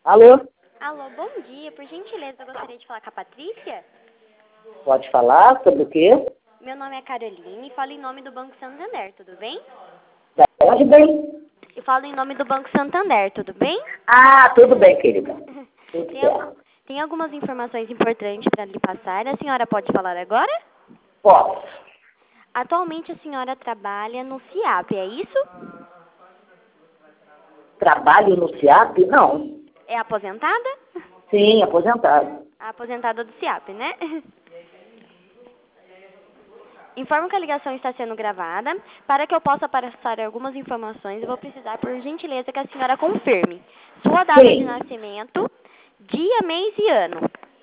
Alô? Alô, bom dia. Por gentileza, eu gostaria de falar com a Patrícia. Pode falar sobre o quê? Meu nome é Caroline e falo em nome do Banco Santander, tudo bem? Da onde bem? Eu falo em nome do Banco Santander, tudo bem? Ah, tudo bem, querida. Tudo Tem, certo. tem algumas informações importantes para lhe passar. A senhora pode falar agora? Posso. Atualmente a senhora trabalha no CIAP, é isso? Trabalho no CIAP? Não. É aposentada? Sim, aposentado. A aposentada do CIAP, né? Informo que a ligação está sendo gravada. Para que eu possa passar algumas informações, eu vou precisar, por gentileza, que a senhora confirme sua data de Sim. nascimento, dia, mês e ano.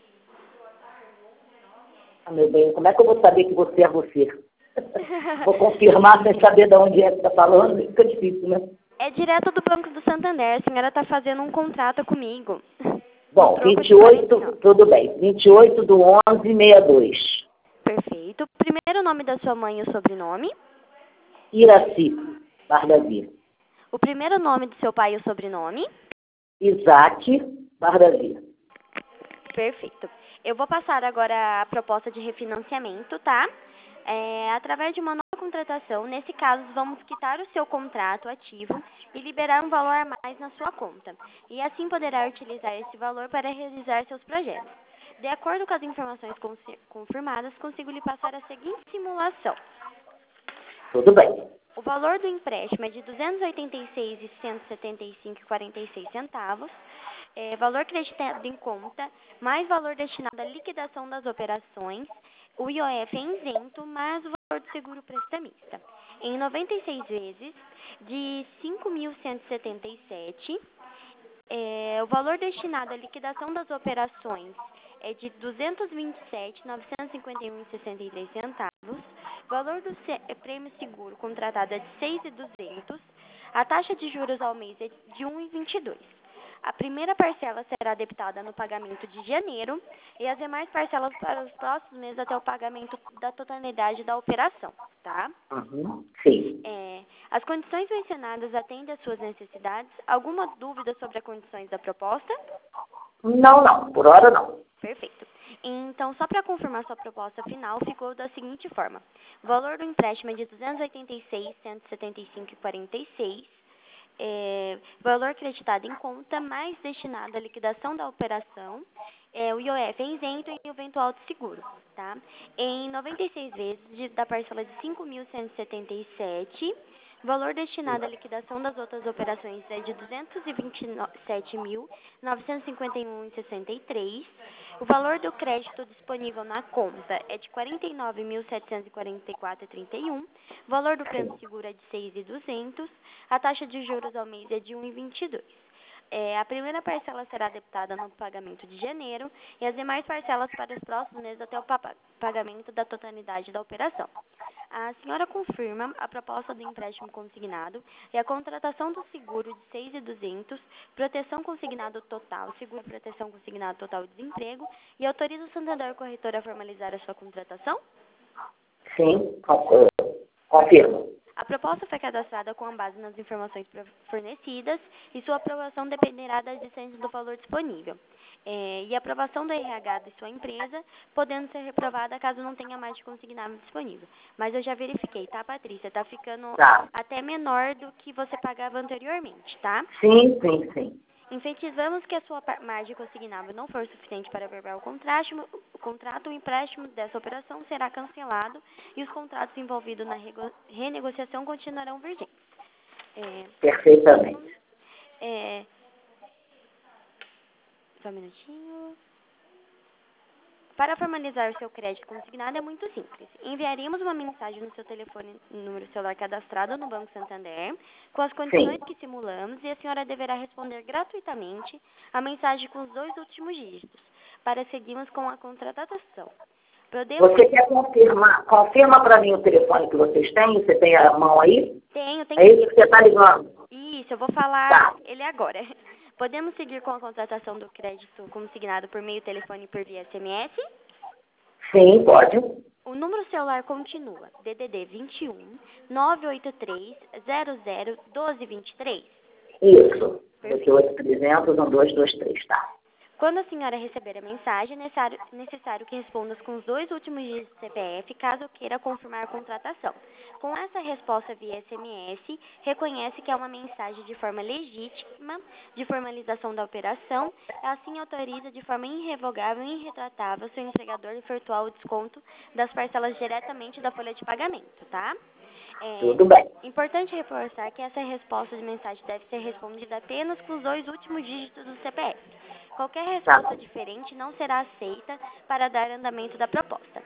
Ah, meu bem, como é que eu vou saber que você é você? Vou confirmar sem saber de onde é que está falando. Fica difícil, né? É direto do Banco do Santander. A senhora está fazendo um contrato comigo. Um Bom, troco de 28, 49. tudo bem. 28/11/62. Perfeito. Primeiro nome da sua mãe e o sobrenome. Iraci, Bardavi. O primeiro nome do seu pai e o sobrenome. Isaac, Bardavi. Perfeito. Eu vou passar agora a proposta de refinanciamento, tá? Através de uma nova contratação, nesse caso, vamos quitar o seu contrato ativo e liberar um valor a mais na sua conta. E assim poderá utilizar esse valor para realizar seus projetos. De acordo com as informações confirmadas, consigo lhe passar a seguinte simulação. Tudo bem. O valor do empréstimo é de R$ 286.175,46. Valor creditado em conta, mais valor destinado à liquidação das operações, o IOF é isento, mais o valor do seguro prestamista. Em 96 vezes, de 5.177, o valor destinado à liquidação das operações é de R$ 227.951,63. O valor do prêmio seguro contratado é de 6.200. A taxa de juros ao mês é de 1,22. A primeira parcela será debitada no pagamento de janeiro e as demais parcelas para os próximos meses até o pagamento da totalidade da operação, tá? Sim. As condições mencionadas atendem às suas necessidades. Alguma dúvida sobre as condições da proposta? Não. Por hora, não. Perfeito. Então, só para confirmar sua proposta final, ficou da seguinte forma. O valor do empréstimo é de R$ 286.175,46. Valor creditado em conta, mais destinado à liquidação da operação. O IOF é isento e o eventual de seguro, tá? Em 96 vezes da parcela de 5.177, valor destinado à liquidação das outras operações é de R$ 227.951,63. O valor do crédito disponível na conta é de R$ 49.744,31. O valor do prêmio seguro é de R$ 6.200. A taxa de juros ao mês é de 1,22. A primeira parcela será debitada no pagamento de janeiro e as demais parcelas para os próximos meses até o pagamento da totalidade da operação. A senhora confirma a proposta do empréstimo consignado e a contratação do seguro de 6.200, proteção consignado total, seguro proteção consignado total e desemprego, e autoriza o Santander Corretora a formalizar a sua contratação? Sim, confirmo. A proposta foi cadastrada com base nas informações fornecidas e sua aprovação dependerá da existência do valor disponível. E a aprovação do RH de sua empresa, podendo ser reprovada caso não tenha mais de consignável disponível. Mas eu já verifiquei, tá, Patrícia? Tá ficando até menor do que você pagava anteriormente, tá? Sim. Enfatizamos que a sua margem consignável não for suficiente para averbar o contrato, o empréstimo dessa operação será cancelado e os contratos envolvidos na renegociação continuarão vigentes. Perfeitamente. Só um minutinho. Para formalizar o seu crédito consignado é muito simples. Enviaremos uma mensagem no seu telefone, número celular cadastrado no Banco Santander, com as condições que simulamos, e a senhora deverá responder gratuitamente a mensagem com os 2 últimos dígitos, para seguirmos com a contratação. Você quer confirmar? Confirma para mim o telefone que vocês têm? Você tem a mão aí? Tenho. É isso que você está ligando? Isso, eu vou falar ele agora. Podemos seguir com a contratação do crédito consignado por meio telefone e por via SMS? Sim, pode. O número celular continua DDD 21 983 00 1223. Isso. Perfeito. 18.300, 1223, tá? Quando a senhora receber a mensagem, é necessário que responda com os 2 últimos dígitos do CPF, caso queira confirmar a contratação. Com essa resposta via SMS, reconhece que é uma mensagem de forma legítima de formalização da operação, assim autoriza de forma irrevogável e irretratável seu empregador a efetuar o desconto das parcelas diretamente da folha de pagamento, tá? Tudo bem. Importante reforçar que essa resposta de mensagem deve ser respondida apenas com os 2 últimos dígitos do CPF. Qualquer resposta diferente não será aceita para dar andamento da proposta.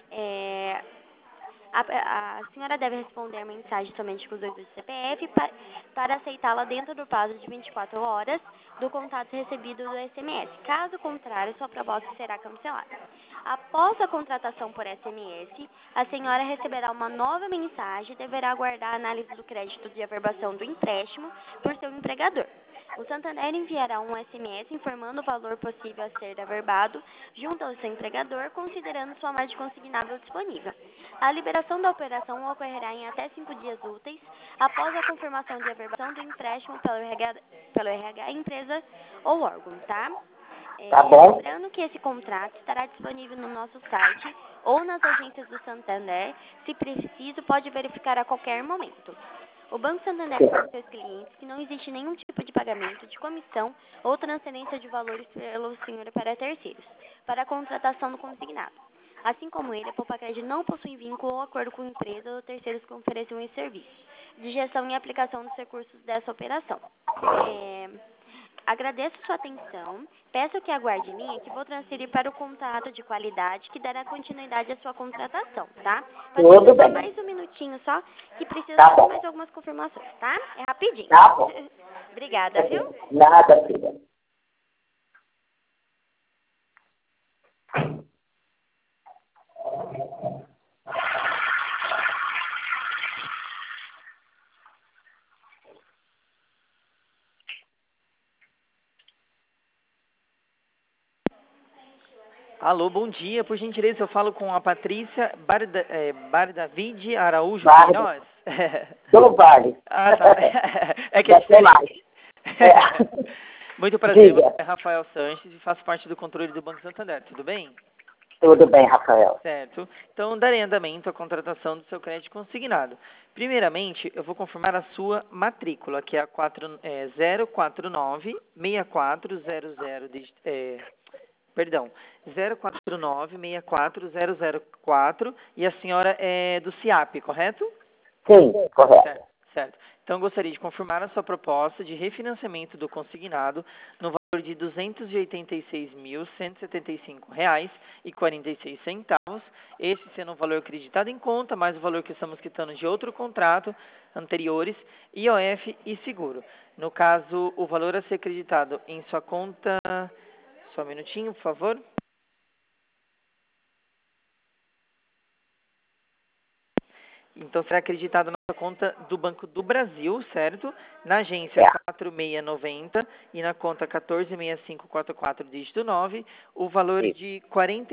A senhora deve responder a mensagem somente com os 2 dígitos do CPF para aceitá-la dentro do prazo de 24 horas do contato recebido do SMS. Caso contrário, sua proposta será cancelada. Após a contratação por SMS, a senhora receberá uma nova mensagem e deverá aguardar a análise do crédito de averbação do empréstimo por seu empregador. O Santander enviará um SMS informando o valor possível a ser averbado junto ao seu empregador, considerando sua margem consignável disponível. A liberação da operação ocorrerá em até 5 dias úteis após a confirmação de averbação do empréstimo pelo RH, empresa ou órgão, tá? Tá bom. Lembrando que esse contrato estará disponível no nosso site ou nas agências do Santander. Se preciso, pode verificar a qualquer momento. O Banco Santander informa aos seus clientes que não existe nenhum tipo de pagamento de comissão ou transferência de valores pelo senhor para terceiros, para a contratação do consignado. Assim como ele, a Poupa-Crédito não possui vínculo ou acordo com empresas ou terceiros que ofereçam esse serviço de gestão e aplicação dos recursos dessa operação. Agradeço sua atenção. Peço que aguarde em linha que vou transferir para o contato de qualidade que dará continuidade à sua contratação, tá? Tudo bem. Mais um minutinho só, que precisa Tá de bom. mais algumas confirmações, tá? É rapidinho. Tá bom. Obrigada, viu? Nada, filha. Alô, bom dia. Por gentileza, eu falo com a Patrícia Bardavid Araújo Barda. Queiroz. Do Vale. Ah, tá. É que é Já sei diferente. mais. É. Muito prazer, Diga. meu nome é Rafael Sanches e faço parte do controle do Banco Santander. Tudo bem? Tudo bem, Rafael. Certo. Então, darei andamento à contratação do seu crédito consignado. Primeiramente, eu vou confirmar a sua matrícula, que é a 049-640004, e a senhora é do CIAP, correto? Sim, correto. Certo. Então, gostaria de confirmar a sua proposta de refinanciamento do consignado no valor de R$ 286.175,46, esse sendo um valor acreditado em conta, mais o valor que estamos quitando de outro contrato anteriores, IOF e seguro. No caso, o valor a ser acreditado em sua conta... Só um minutinho, por favor. Então, será acreditado na sua conta do Banco do Brasil, certo? Na agência 4690 e na conta 146544, dígito 9, o valor de R$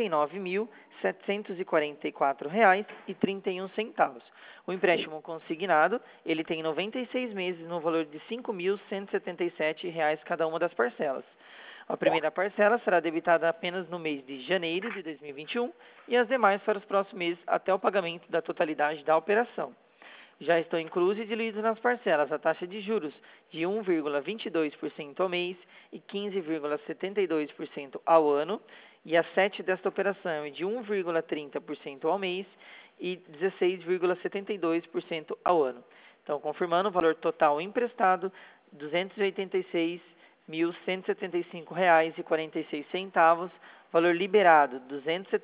49.744,31. O empréstimo consignado, ele tem 96 meses no valor de R$ 5.177 cada uma das parcelas. A primeira parcela será debitada apenas no mês de janeiro de 2021 e as demais para os próximos meses até o pagamento da totalidade da operação. Já estão inclusos e diluídos nas parcelas a taxa de juros de 1,22% ao mês e 15,72% ao ano, e a 7 desta operação é de 1,30% ao mês e 16,72% ao ano. Então, confirmando o valor total emprestado, R$ 286.175,46, valor liberado R$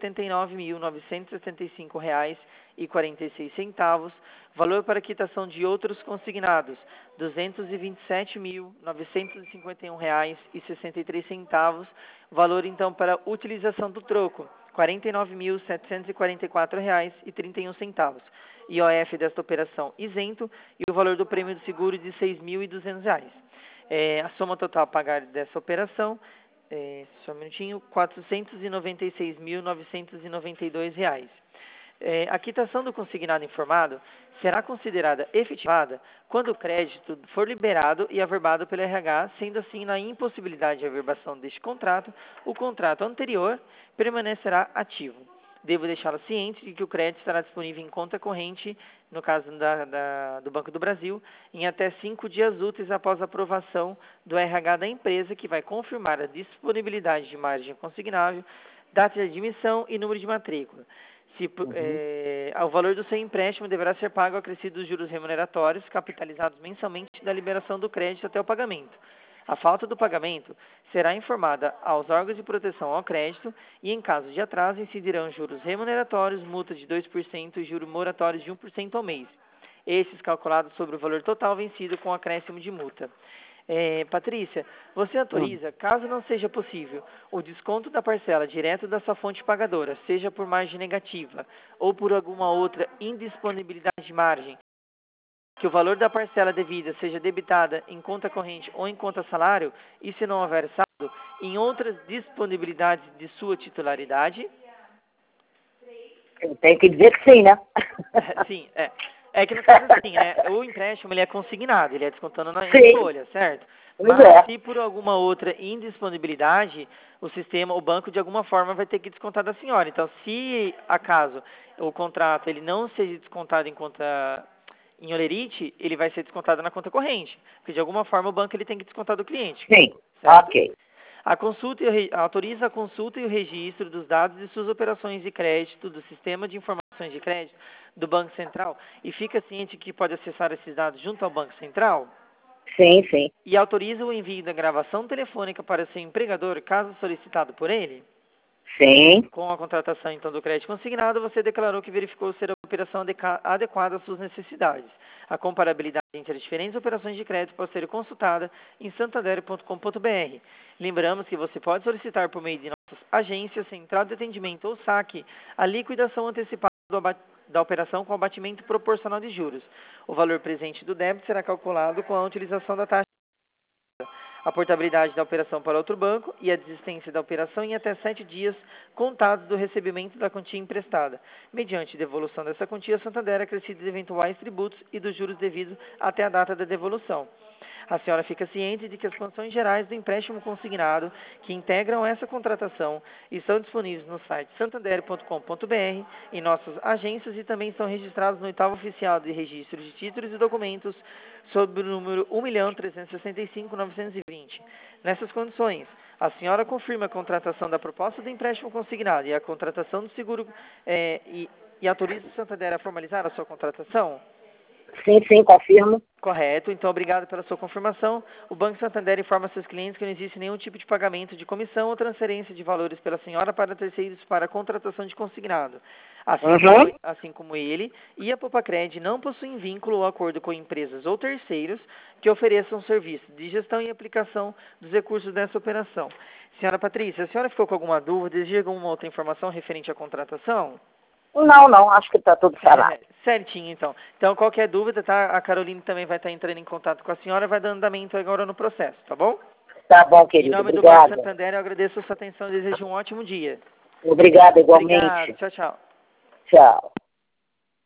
279.975,46, valor para quitação de outros consignados R$ 227.951,63, valor então para utilização do troco R$ 49.744,31, IOF desta operação isento e o valor do prêmio do seguro de R$ 6.200. A soma total a pagar dessa operação, só um minutinho, R$ 496.992. A quitação do consignado informado será considerada efetivada quando o crédito for liberado e averbado pelo RH, sendo assim, na impossibilidade de averbação deste contrato, o contrato anterior permanecerá ativo. Devo deixá-la ciente de que o crédito estará disponível em conta corrente, no caso do Banco do Brasil, em até 5 dias úteis após a aprovação do RH da empresa, que vai confirmar a disponibilidade de margem consignável, data de admissão e número de matrícula. O valor do seu empréstimo deverá ser pago acrescido dos juros remuneratórios, capitalizados mensalmente da liberação do crédito até o pagamento. A falta do pagamento será informada aos órgãos de proteção ao crédito e, em caso de atraso, incidirão juros remuneratórios, multa de 2% e juros moratórios de 1% ao mês. Esses calculados sobre o valor total vencido com acréscimo de multa. Patrícia, você autoriza, caso não seja possível, o desconto da parcela direto da sua fonte pagadora, seja por margem negativa ou por alguma outra indisponibilidade de margem, que o valor da parcela devida seja debitada em conta corrente ou em conta salário, e se não houver saldo, em outras disponibilidades de sua titularidade? Eu tenho que dizer que sim, né? Sim, É que no caso assim, o empréstimo ele é consignado, ele é descontando na folha, certo? Mas se por alguma outra indisponibilidade, o banco de alguma forma vai ter que descontar da senhora. Então, se acaso o contrato ele não seja descontado em holerite, ele vai ser descontado na conta corrente, porque de alguma forma o banco ele tem que descontar do cliente. Sim, certo? ok. Autoriza a consulta e o registro dos dados de suas operações de crédito, do sistema de informações de crédito do Banco Central, e fica ciente que pode acessar esses dados junto ao Banco Central? Sim, sim. E autoriza o envio da gravação telefônica para seu empregador, caso solicitado por ele? Sim. Com a contratação, então, do crédito consignado, você declarou que verificou ser a operação adequada às suas necessidades. A comparabilidade entre as diferentes operações de crédito pode ser consultada em santander.com.br. Lembramos que você pode solicitar por meio de nossas agências, central de atendimento ou saque, a liquidação antecipada da operação com abatimento proporcional de juros. O valor presente do débito será calculado com a utilização da taxa, a portabilidade da operação para outro banco e a desistência da operação em até 7 dias contados do recebimento da quantia emprestada. Mediante devolução dessa quantia, Santander é acrescido de eventuais tributos e dos juros devidos até a data da devolução. A senhora fica ciente de que as condições gerais do empréstimo consignado que integram essa contratação estão disponíveis no site santander.com.br, em nossas agências, e também estão registrados no oitavo oficial de registro de títulos e documentos sob o número 1.365.920. Nessas condições, a senhora confirma a contratação da proposta do empréstimo consignado e a contratação do seguro e autoriza o Santander a formalizar a sua contratação? Sim, sim, confirmo. Correto, então obrigado pela sua confirmação. O Banco Santander informa seus clientes que não existe nenhum tipo de pagamento de comissão ou transferência de valores pela senhora para terceiros para a contratação de consignado. Assim como ele e a Popacred não possuem vínculo ou acordo com empresas ou terceiros que ofereçam serviço de gestão e aplicação dos recursos dessa operação. Senhora Patrícia, a senhora ficou com alguma dúvida? Deseja alguma outra informação referente à contratação? Não, acho que está tudo certo. Certinho, então. Então, qualquer dúvida, tá? A Caroline também vai estar entrando em contato com a senhora, vai dando andamento agora no processo, tá bom? Tá bom, querido. Em nome Obrigada. do Banco Santander, eu agradeço a sua atenção e desejo um ótimo dia. Obrigada, igualmente. Obrigado. Tchau, tchau. Tchau.